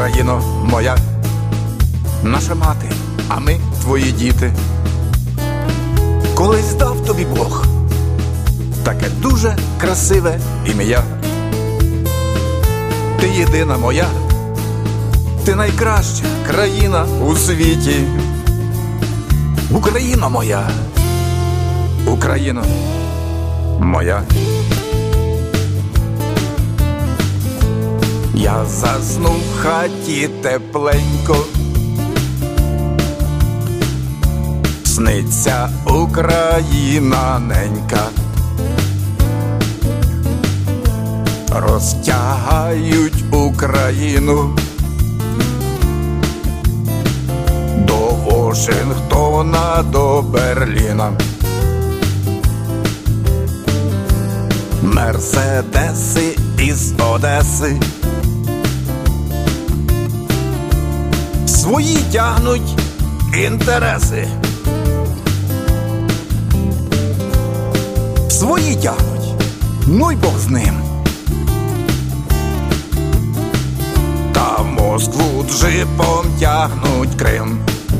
Україно моя, наша мати, а ми твої діти. Колись дав тобі Бог таке дуже красиве ім'я. Ти єдина моя, ти найкраща країна у світі. Україно моя, Україно моя. Я засну в хаті тепленько, сниться Україна ненька. Розтягають Україну до Вашингтона, до Берліна. Мерседеси із Одеси свої тягнуть інтереси. Свої тягнуть, ну й Бог з ним. Та Москву джипом тягнуть Крим.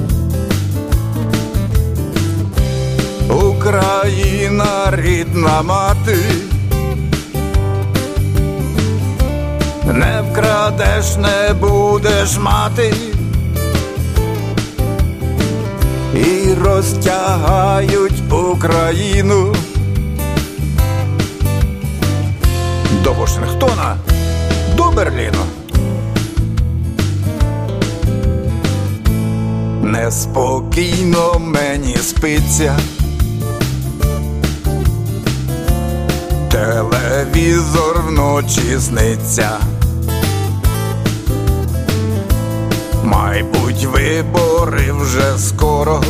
Україна, рідна мати, не вкрадеш, не будеш мати. І розтягають Україну до Вашингтона, до Берліну. Неспокійно мені спиться, телевізор вночі сниться. Майбуть вибори вже скоро,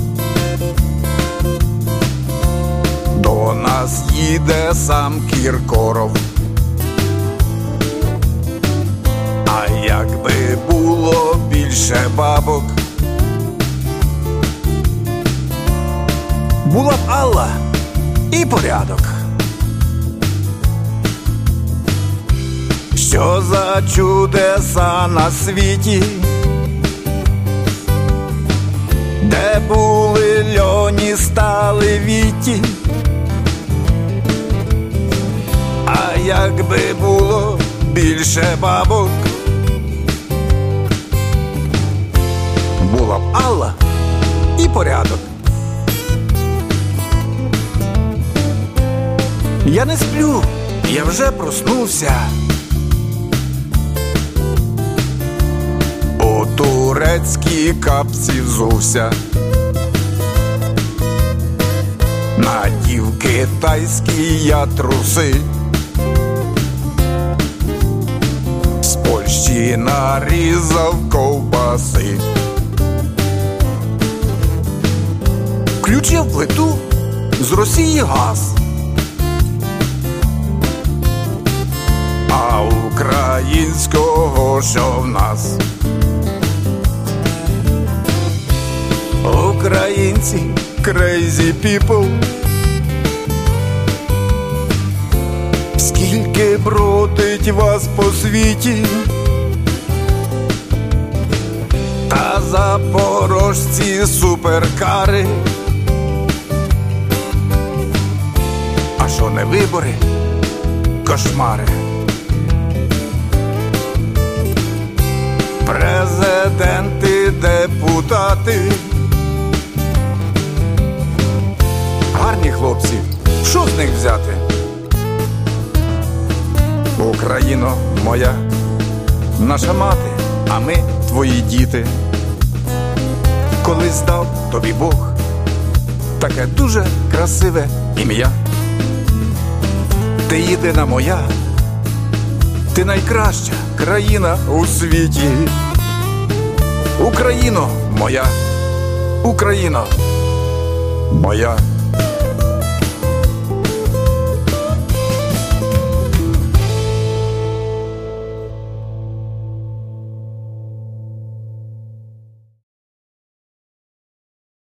до нас їде сам Кіркоров. А якби було більше бабок, була б Алла і порядок. Що за чудеса на світі, де були льоні, стали віті. А якби було більше бабок, була б Алла і порядок. Я не сплю, я вже проснувся. У турецькій капці взувся, надів китайські я труси, з Польщі нарізав ковбаси. Включив плиту, з Росії газ, а українського що в нас? Українці, crazy people, скільки бродить вас по світі, та запорожці суперкари. А що не вибори, кошмари. Президенти, депутати, гарні хлопці, що з них взяти? Україно моя, наша мати, а ми твої діти. Колись дав тобі Бог таке дуже красиве ім'я. Ти єдина моя, ти найкраща країна у світі. Україно моя, Україно моя.